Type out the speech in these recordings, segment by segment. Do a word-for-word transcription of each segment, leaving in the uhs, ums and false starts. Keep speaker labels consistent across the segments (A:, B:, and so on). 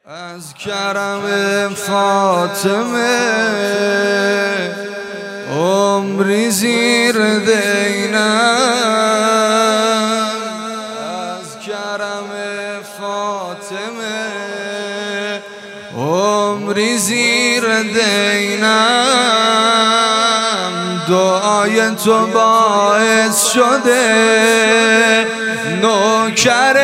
A: از کرم فاطمه عمری زیر دینم، از کرم فاطمه عمری زیر دینم. دعای تو باعث شده نوکر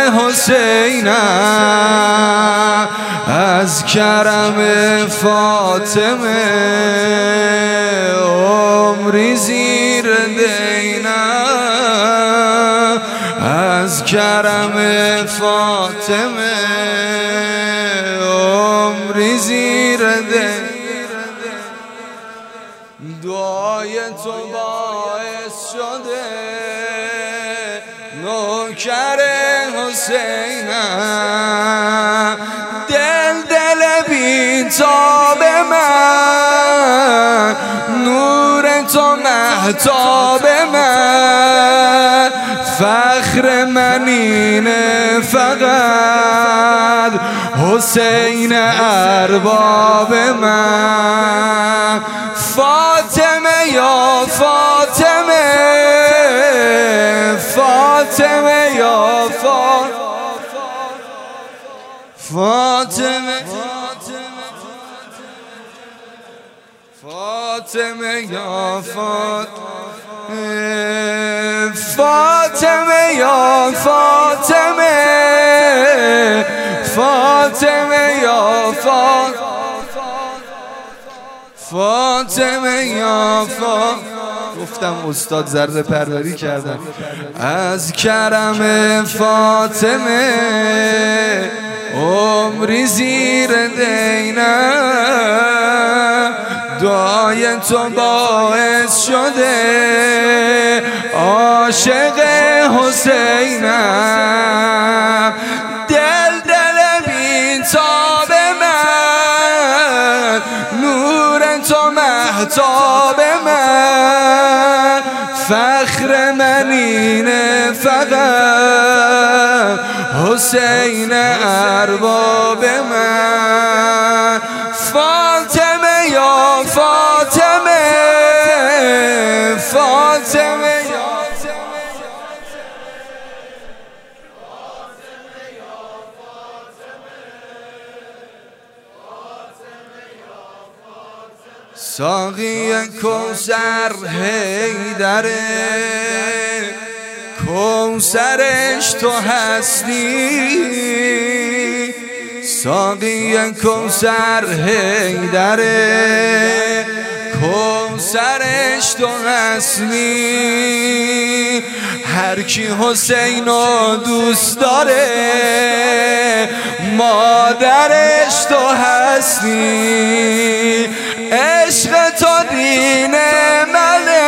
A: حسینم، از کرم فاطمه عمری زیر دینم، از کرم فاطمه عمری زیر دینم. دعای تو باعث شده نوکر حسینم، دل دل بی‌تاب من، نور تو مهتاب من، فخر من اینه فقط حسین ارباب من. فاطمه یا فاطمه، فاطمه یا فاطمه، فاطمه یا فاطمه، فاطمه یا فاطمه، فاطمه یا فاطمه، فاطمه یا فاطمه. گفتم استاد ذره پروری کردن. از کرم فاطمه عمری زیر دینم، دعای تو باعث شده عاشق حسینم، دل دل بی‌تاب من، نور تو مهتاب من، فخر من اینه فقط حسین ارباب من. فاطمه یا فاطمه، فاطمه یا ساقی کوثر حیدره، کوثرش تو هستی، ساقی کوثر حیدره، کوثرش تو هستی. هر کی حسینو دوست داره مادرش تو هستی، عشق تو دین منه،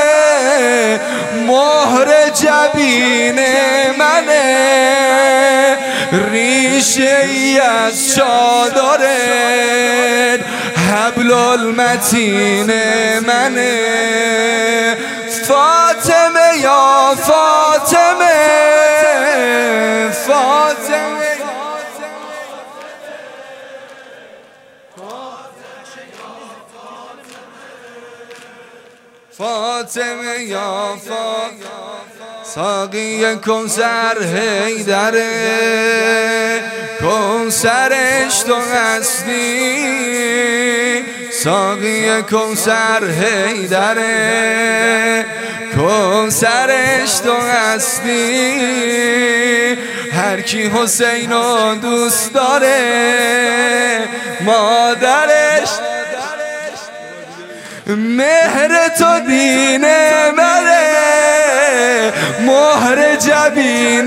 A: مهر جبین منه، ریشه ای از چادرت حبل المتین منه. فاطمه یا فاطمه، فاطمه، فاطمه یا فاطمه، ساقی کوثر حیدره، کوثرش تو هستی، ساقی کوثر حیدره، کوثرش تو هستی. هر کی حسینو دوست داره مادرش، مهر تو دین منه، مهر جبین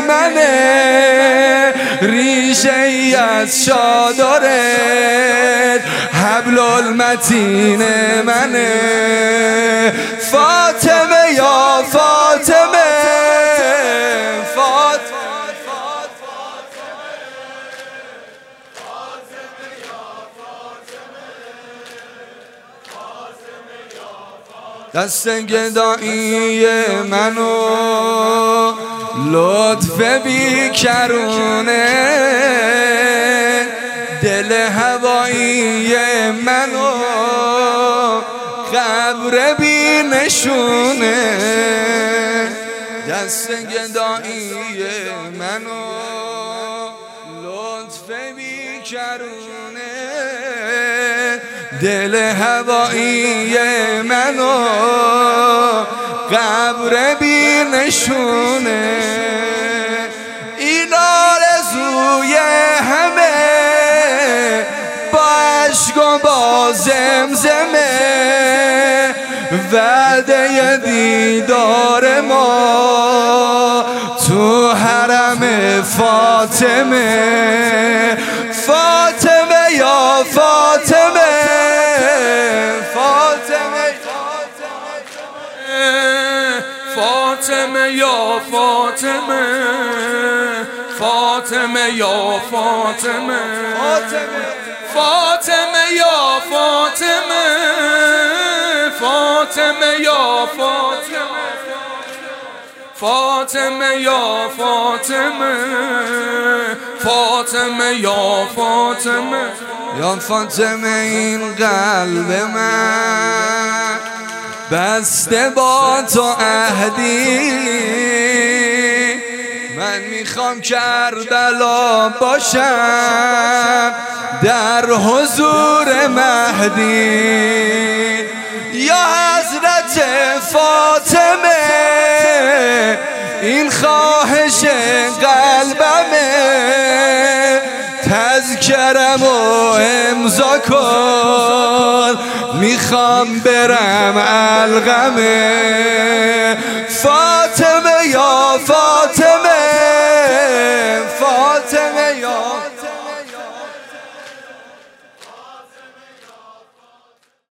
A: منه، ریشه ای از چادرت حبل المتین منه. فاطمه یا فاطمه، فاطمه، دست گدایی منو لطف بیکرونه دل هوایی منو قبر بی نشونه، دست گدایی منو لطف بی کرونه، دل هوایی منو قبر بی نشونه. این آرزوی همه با عشق و با زمزمه، وعده دیدار ما تو حرم فاطمه. فاطمه یا فاطمه، فاطمه
B: فاطمه یا فاطمه، فاطمه یا فاطمه، فاطمه یا فاطمه، فاطمه یا فاطمه، فاطمه یا فاطمه، فاطمه یا فاطمه،
A: یا فاطمه این قلب من بسته با تو عهدی، من میخوام کربلا باشم در حضور مهدی. یا حضرت فاطمه این خواهش قلبمه، تذکرمو امضا کن میخوام برم القمه. فاطمه یا فاطمه،